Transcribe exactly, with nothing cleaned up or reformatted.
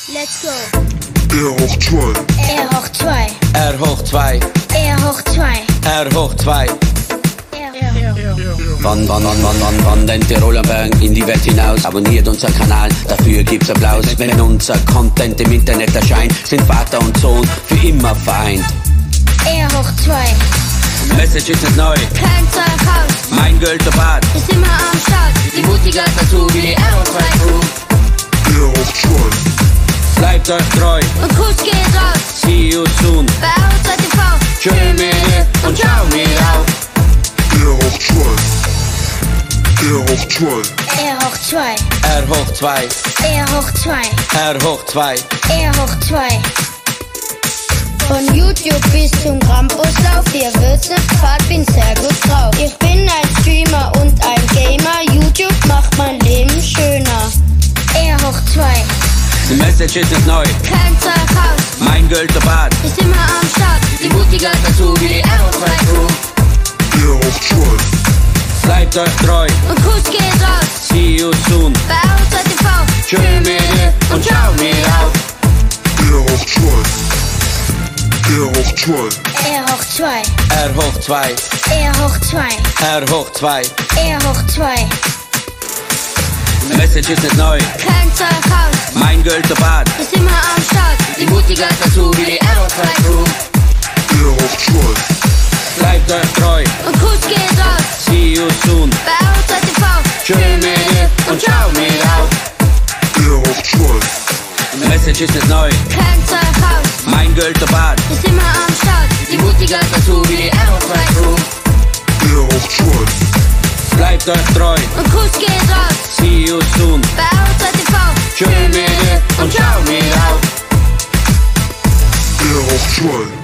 Let's go. R hoch zwei. R hoch zwei. R hoch zwei. R hoch zwei. R hoch zwei. Wann, wann, wann, wann, wann, wann den Tiroler Bang in die Welt hinaus. Abonniert unseren Kanal, dafür gibt's Applaus. Wenn unser Content im Internet erscheint, sind Vater und Sohn für immer vereint. R hoch zwei. Message ist nicht neu, Kein Zeug raus. mein Gölter Bad. Ist immer am Start. Die Mutti gehört dazu wie die R hoch zwei Crew. R hoch zwei. Bleibt euch treu, Und Kuss geht raus. see you soon. Bei R hoch zwei T V. Tschö mir und ciao mir auf. R hoch zwei. R hoch zwei. R hoch zwei. R hoch zwei. R hoch zwei. R hoch zwei. R hoch zwei. Von YouTube bis zum Campuslauf, ihr wird's nicht fad, bin sehr gut drauf. Ich bin ein Streamer und ein Gamer, YouTube macht mein Leben schöner. R hoch zwei. Die Message ist nicht neu, Kein Zeug raus. mein Gölter Bad. Ist immer am Start. Die Mutti gehört dazu wie die R hoch zwei Crew. R hoch zwei. Bleibt euch treu, Und Kuss geht raus. see you soon. Bei R hoch zwei T V. Tschö mir und ciao mir auf. R hoch zwei. R hoch zwei. R hoch zwei. R hoch zwei. R hoch zwei. R hoch zwei. R hoch zwei. Die Message ist nicht neu, Kein Zeug raus. mein Gölter Bad. Ist immer am Start. Die Mutti gehört dazu wie die R hoch zwei Crew. R hoch zwei. Bleibt euch treu, Und Kuss geht raus. see you soon. Bei R hoch zwei T V. Tschö mir und ciao mir auf. R hoch zwei. Die Message ist nicht neu, Kein Zeug raus. mein Gölter Bad. Ist immer am Start. Die Mutti gehört dazu wie die R hoch zwei Crew. R hoch zwei. Bleibt euch treu, Und Kuss geht raus. see you soon. Bei R hoch zwei T V. Tschö mir und ciao mir auf. R hoch zwei.